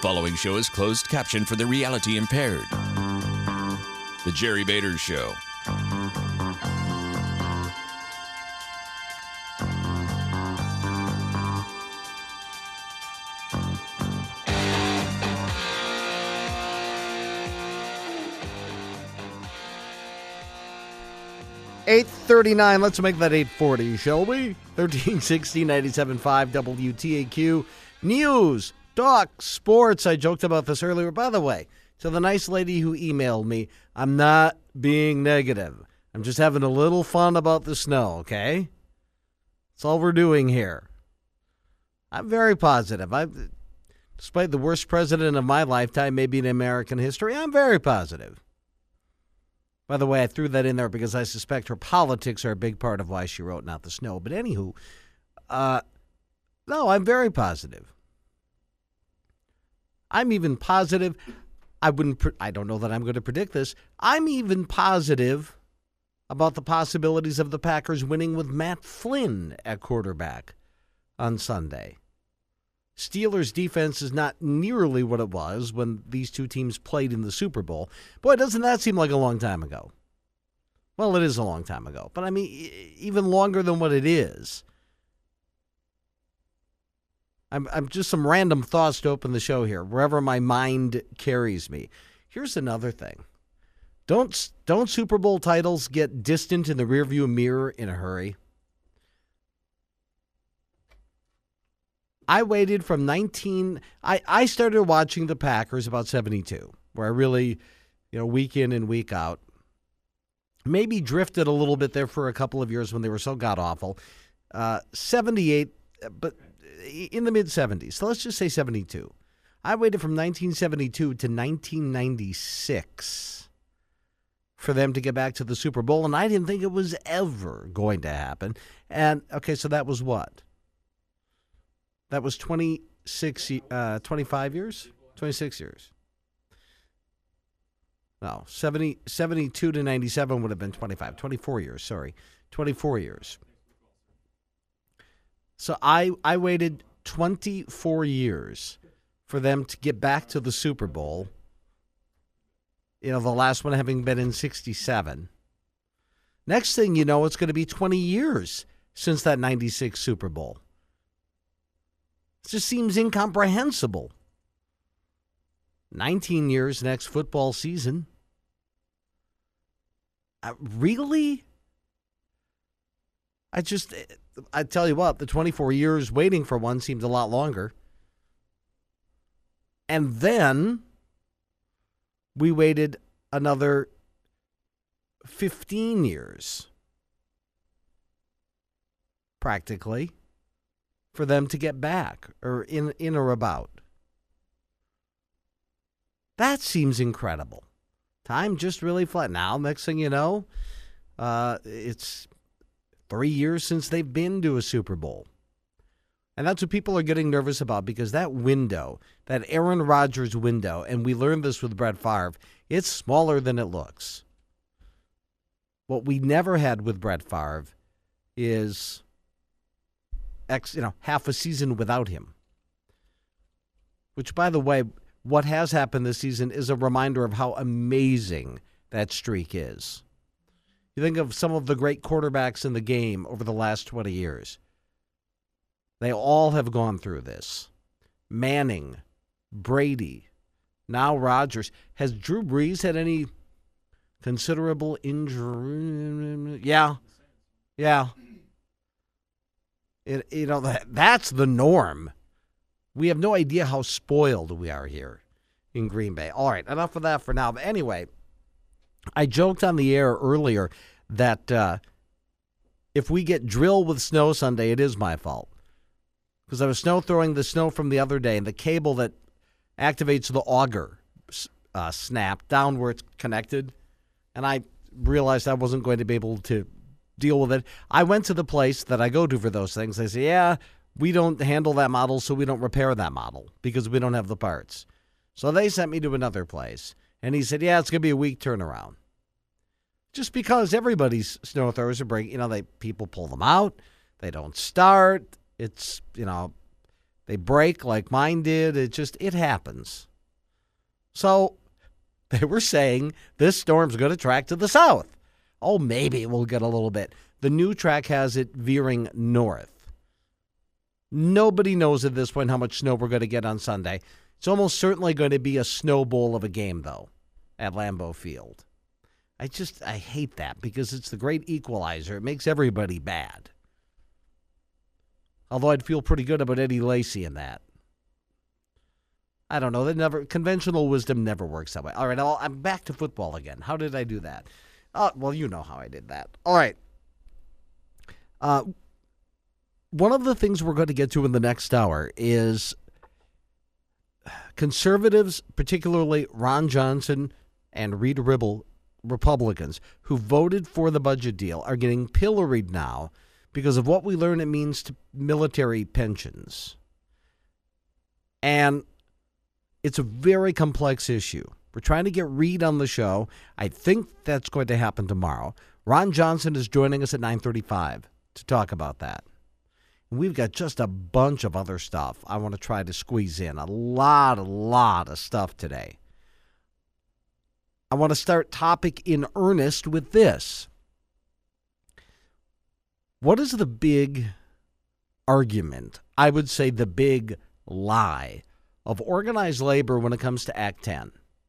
following show is closed caption for the reality impaired. The Jerry Bader Show. $8:39. Let's make that 8:40, shall we? 1360 97.5 WTAQ News, Talk, Sports. I joked about this earlier. By the way, to the nice lady who emailed me, I'm not being negative. I'm just having a little fun about the snow, okay? That's all we're doing here. I'm very positive. Despite the worst president of my lifetime, maybe in American history, I'm very positive. By the way, I threw that in there because I suspect her politics are a big part of why she wrote Not the Snow. But anywho, no, I'm very positive. I'm even positive. I don't know that I'm going to predict this. I'm even positive about the possibilities of the Packers winning with Matt Flynn at quarterback on Sunday. Steelers' defense is not nearly what it was when these two teams played in the Super Bowl. Boy, doesn't that seem like a long time ago? Well, it is a long time ago, but I mean, even longer than what it is. I'm just some random thoughts to open the show here, wherever my mind carries me. Here's another thing. Don't Super Bowl titles get distant in the rearview mirror in a hurry? I waited from I started watching the Packers about 72, where I really, week in and week out, maybe drifted a little bit there for a couple of years when they were so god-awful. 78, but in the mid-70s. So let's just say 72. I waited from 1972 to 1996 for them to get back to the Super Bowl, and I didn't think it was ever going to happen. And, okay, so that was what? That was 25 years? 26 years. No, 72 to 97 would have been 24 years, sorry. 24 years. So I waited 24 years for them to get back to the Super Bowl, the last one having been in 67. Next thing you know, it's going to be 20 years since that 96 Super Bowl. It just seems incomprehensible. 19 years next football season. Really? I tell you what, the 24 years waiting for one seems a lot longer. And then we waited another 15 years, practically, for them to get back, or in or about. That seems incredible. Time just really flat. Now, next thing you know, it's 3 years since they've been to a Super Bowl. And that's what people are getting nervous about, because that window, that Aaron Rodgers window, and we learned this with Brett Favre, it's smaller than it looks. What we never had with Brett Favre is half a season without him. Which, by the way, what has happened this season is a reminder of how amazing that streak is. You think of some of the great quarterbacks in the game over the last 20 years. They all have gone through this. Manning, Brady, now Rodgers. Has Drew Brees had any considerable injury? Yeah. That's the norm. We have no idea how spoiled we are here in Green Bay. All right, enough of that for now. But anyway, I joked on the air earlier that if we get drilled with snow Sunday, it is my fault. Because I was throwing the snow from the other day, and the cable that activates the auger snapped down where it's connected, and I realized I wasn't going to be able to deal with it. I went to the place that I go to for those things. They say, yeah, we don't handle that model, so we don't repair that model because we don't have the parts. So they sent me to another place, and he said, yeah, it's going to be a week turnaround. Just because everybody's snow throwers are breaking, people pull them out, they don't start. It's, They break like mine did. It happens. So they were saying this storm's going to track to the south. Oh, maybe we'll get a little bit. The new track has it veering north. Nobody knows at this point how much snow we're going to get on Sunday. It's almost certainly going to be a snow bowl of a game, though, at Lambeau Field. I hate that because it's the great equalizer. It makes everybody bad. Although I'd feel pretty good about Eddie Lacy in that. I don't know. Conventional wisdom never works that way. All right, I'm back to football again. How did I do that? Well, you know how I did that. All right. One of the things we're going to get to in the next hour is conservatives, particularly Ron Johnson and Rita Ribble, Republicans, who voted for the budget deal, are getting pilloried now because of what we learn it means to military pensions. And it's a very complex issue. We're trying to get Reed on the show. I think that's going to happen tomorrow. Ron Johnson is joining us at 9:35 to talk about that. And we've got just a bunch of other stuff I want to try to squeeze in. A lot of stuff today. I want to start topic in earnest with this. What is the big argument, I would say the big lie, of organized labor when it comes to Act 10?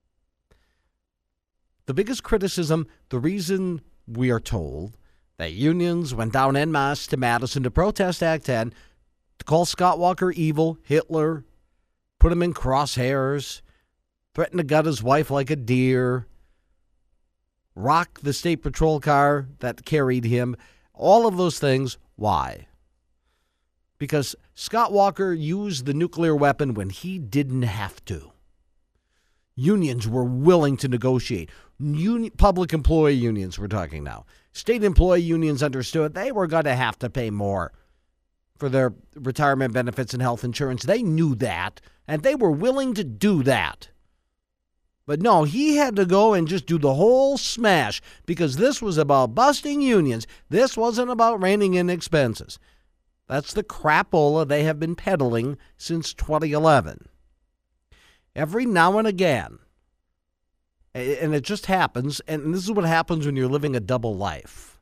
The biggest criticism, the reason we are told that unions went down en masse to Madison to protest Act 10, to call Scott Walker evil, Hitler, put him in crosshairs, threaten to gut his wife like a deer, rock the state patrol car that carried him, all of those things. Why? Because Scott Walker used the nuclear weapon when he didn't have to. Unions were willing to negotiate. Public employee unions, we're talking now. State employee unions understood they were going to have to pay more for their retirement benefits and health insurance. They knew that, and they were willing to do that. But no, he had to go and just do the whole smash because this was about busting unions. This wasn't about reining in expenses. That's the crapola they have been peddling since 2011. Every now and again, and it just happens, and this is what happens when you're living a double life.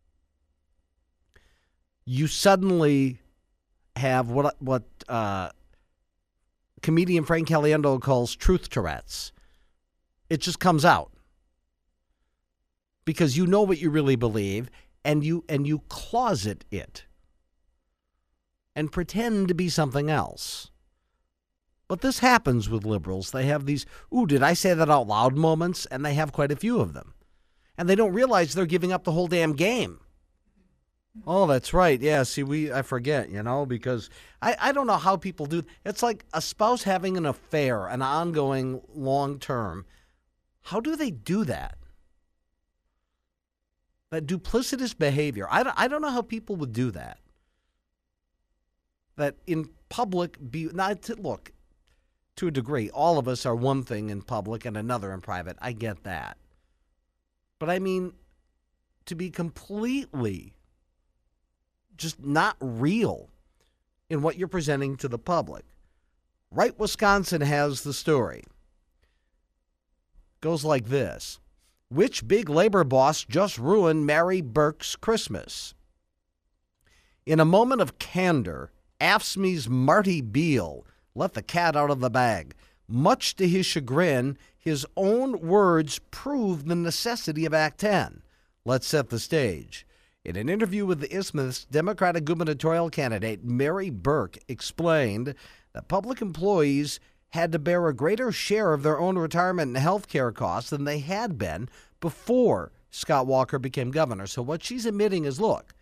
You suddenly have what comedian Frank Caliendo calls truth Tourette's. It just comes out because you know what you really believe, and you closet it and pretend to be something else. But this happens with liberals. They have these, ooh, did I say that out loud moments? And they have quite a few of them. And they don't realize they're giving up the whole damn game. Oh, that's right. Yeah, see, I forget, because I don't know how people do. It's like a spouse having an affair, an ongoing long term. How do they do that? That duplicitous behavior. I don't know how people would do that. That in public, look, to a degree, all of us are one thing in public and another in private. I get that. But I mean, to be completely just not real in what you're presenting to the public. Right, Wisconsin has the story. Goes like this. Which big labor boss just ruined Mary Burke's Christmas? In a moment of candor, AFSCME's Marty Beal let the cat out of the bag. Much to his chagrin, his own words proved the necessity of Act 10. Let's set the stage. In an interview with the Isthmus, Democratic gubernatorial candidate Mary Burke explained that public employees had to bear a greater share of their own retirement and health care costs than they had been before Scott Walker became governor. So what she's admitting is, look,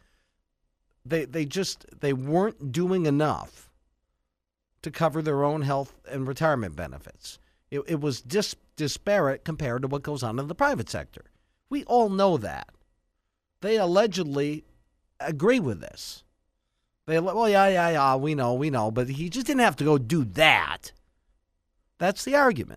they weren't doing enough to cover their own health and retirement benefits. It was disparate compared to what goes on in the private sector. We all know that. They allegedly agree with this. Yeah, we know, but he just didn't have to go do that. That's the argument.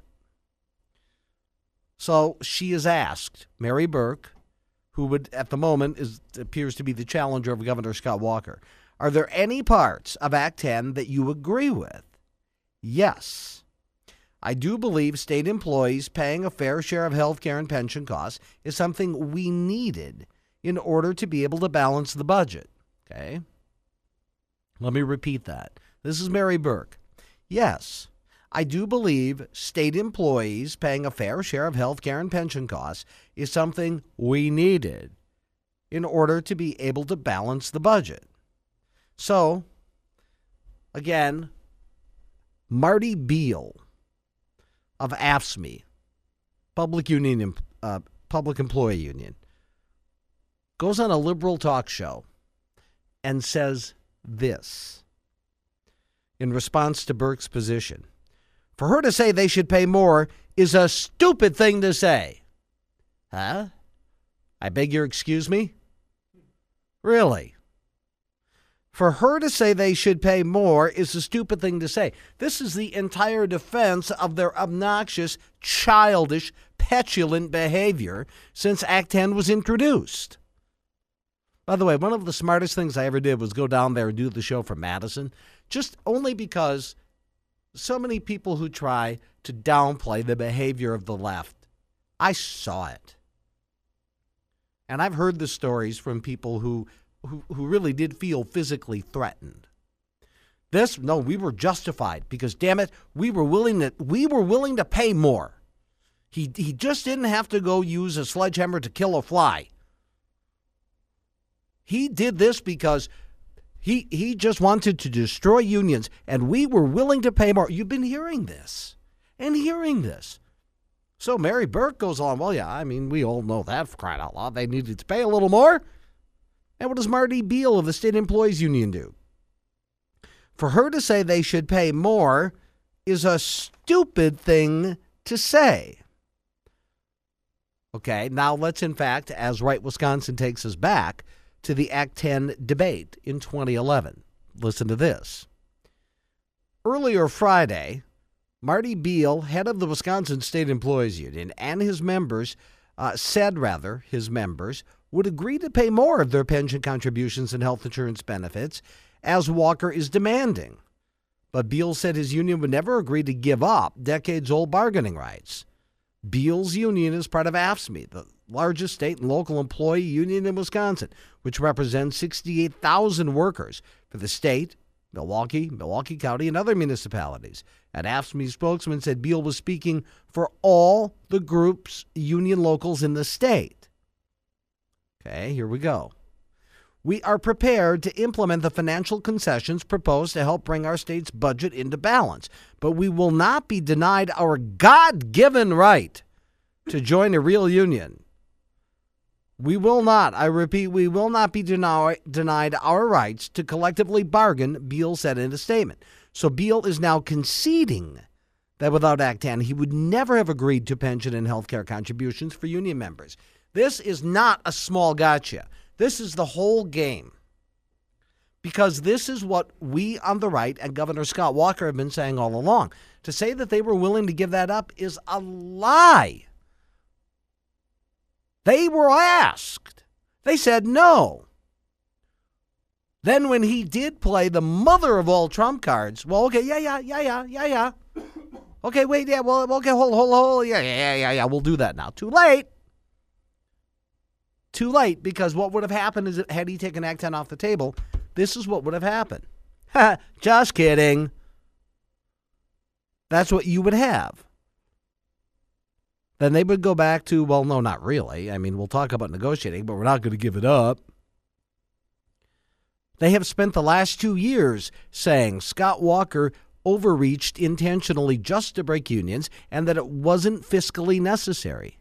So she is asked, Mary Burke, who would at the moment appears to be the challenger of Governor Scott Walker, Are there any parts of Act 10 that you agree with? Yes. I do believe state employees paying a fair share of health care and pension costs is something we needed in order to be able to balance the budget. Okay? Let me repeat that. This is Mary Burke. Yes, I do believe state employees paying a fair share of health care and pension costs is something we needed in order to be able to balance the budget. So, again, Marty Beal of AFSCME, Public Employee Union, goes on a liberal talk show and says this in response to Burke's position. For her to say they should pay more is a stupid thing to say. Huh? I beg your excuse me? Really? For her to say they should pay more is a stupid thing to say. This is the entire defense of their obnoxious, childish, petulant behavior since Act 10 was introduced. By the way, one of the smartest things I ever did was go down there and do the show from Madison, just only because so many people who try to downplay the behavior of the left, I saw it. And I've heard the stories from people who really did feel physically threatened. We were justified because, damn it, we were willing to pay more. He just didn't have to go use a sledgehammer to kill a fly. He did this because he just wanted to destroy unions, and we were willing to pay more. You've been hearing this and hearing this. So Mary Burke goes on, well, yeah, I mean, we all know that, for crying out loud. They needed to pay a little more. And what does Marty Beal of the State Employees Union do? For her to say they should pay more is a stupid thing to say. Okay, now let's, in fact, as Right Wisconsin takes us back to the Act 10 debate in 2011. Listen to this. Earlier Friday, Marty Beal, head of the Wisconsin State Employees Union, and his members would agree to pay more of their pension contributions and health insurance benefits, as Walker is demanding. But Beal said his union would never agree to give up decades-old bargaining rights. Beal's union is part of AFSCME, the largest state and local employee union in Wisconsin, which represents 68,000 workers for the state, Milwaukee County, and other municipalities. An AFSCME spokesman said Beal was speaking for all the group's union locals in the state. Okay, here we go. We are prepared to implement the financial concessions proposed to help bring our state's budget into balance, but we will not be denied our God-given right to join a real union. We will not, I repeat, we will not be denied our rights to collectively bargain, Beal said in a statement. So Beal is now conceding that without Act 10, he would never have agreed to pension and health care contributions for union members. This is not a small gotcha. This is the whole game. Because this is what we on the right and Governor Scott Walker have been saying all along. To say that they were willing to give that up is a lie. They were asked. They said no. Then when he did play the mother of all trump cards, well, okay, yeah. Okay, wait, yeah, well, okay, hold, yeah, we'll do that now. Too late. Too late, because what would have happened is had he taken Act 10 off the table, this is what would have happened. Just kidding. That's what you would have. Then they would go back to, well, no, not really. I mean, we'll talk about negotiating, but we're not going to give it up. They have spent the last 2 years saying Scott Walker overreached intentionally just to break unions and that it wasn't fiscally necessary.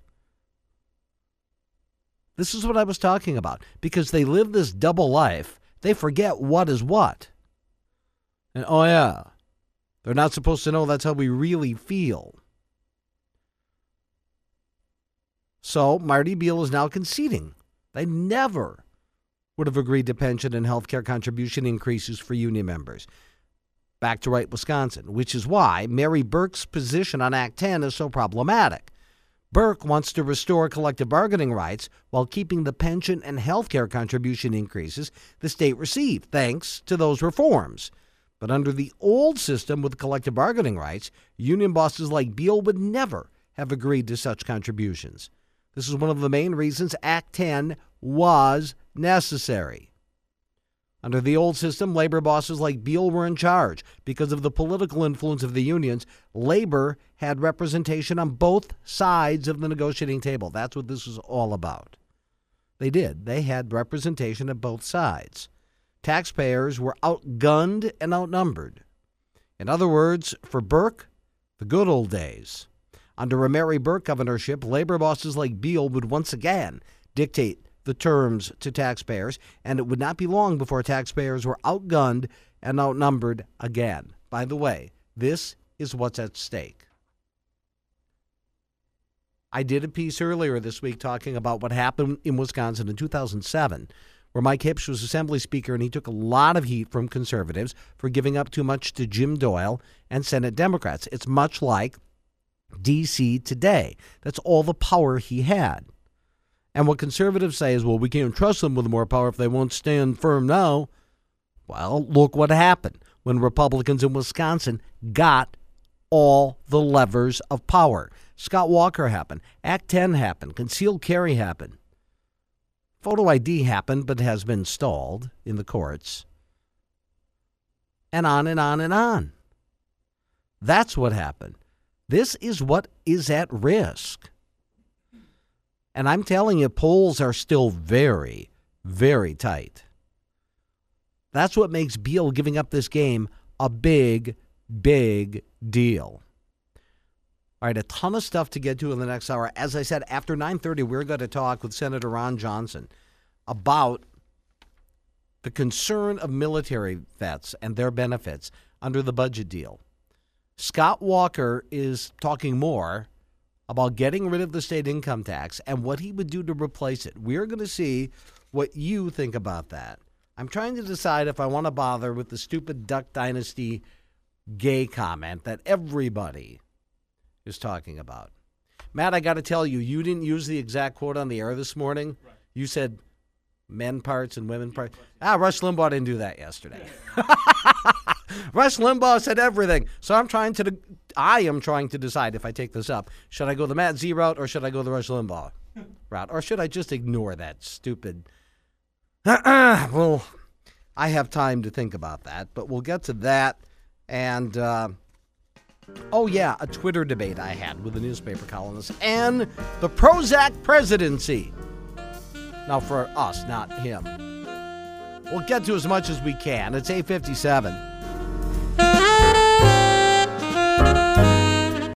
This is what I was talking about. Because they live this double life, they forget what is what. And, oh, yeah, they're not supposed to know that's how we really feel. So Marty Beal is now conceding they never would have agreed to pension and health care contribution increases for union members. Back to Right Wisconsin, which is why Mary Burke's position on Act 10 is so problematic. Burke wants to restore collective bargaining rights while keeping the pension and health care contribution increases the state received, thanks to those reforms. But under the old system with collective bargaining rights, union bosses like Beal would never have agreed to such contributions. This is one of the main reasons Act 10 was necessary. Under the old system, labor bosses like Beal were in charge. Because of the political influence of the unions, labor had representation on both sides of the negotiating table. That's what this is all about. They did. They had representation at both sides. Taxpayers were outgunned and outnumbered. In other words, for Burke, the good old days. Under a Mary Burke governorship, labor bosses like Beal would once again dictate the terms to taxpayers, and it would not be long before taxpayers were outgunned and outnumbered again. By the way, this is what's at stake. I did a piece earlier this week talking about what happened in Wisconsin in 2007, where Mike Hipsch was Assembly Speaker, and he took a lot of heat from conservatives for giving up too much to Jim Doyle and Senate Democrats. It's much like D.C. today. That's all the power he had. And what conservatives say is, well, we can't trust them with more power if they won't stand firm now. Well, look what happened when Republicans in Wisconsin got all the levers of power. Scott Walker happened. Act 10 happened. Concealed carry happened. Photo ID happened, but has been stalled in the courts. And on and on and on. That's what happened. This is what is at risk. And I'm telling you, polls are still very, very tight. That's what makes Beal giving up this game a big, big deal. All right, a ton of stuff to get to in the next hour. As I said, after 9:30, we're going to talk with Senator Ron Johnson about the concern of military vets and their benefits under the budget deal. Scott Walker is talking more about getting rid of the state income tax and what he would do to replace it. We're going to see what you think about that. I'm trying to decide if I want to bother with the stupid Duck Dynasty gay comment that everybody is talking about. Matt, I got to tell you, you didn't use the exact quote on the air this morning. Right. You said men parts and women parts. Rush Limbaugh didn't do that yesterday. Rush Limbaugh said everything. So I am trying to decide if I take this up. Should I go the Matt Z route or should I go the Rush Limbaugh route? Or should I just ignore that stupid... Well, I have time to think about that, but we'll get to that. And, a Twitter debate I had with the newspaper columnist and the Prozac presidency. Now, for us, not him. We'll get to as much as we can. It's 8:57.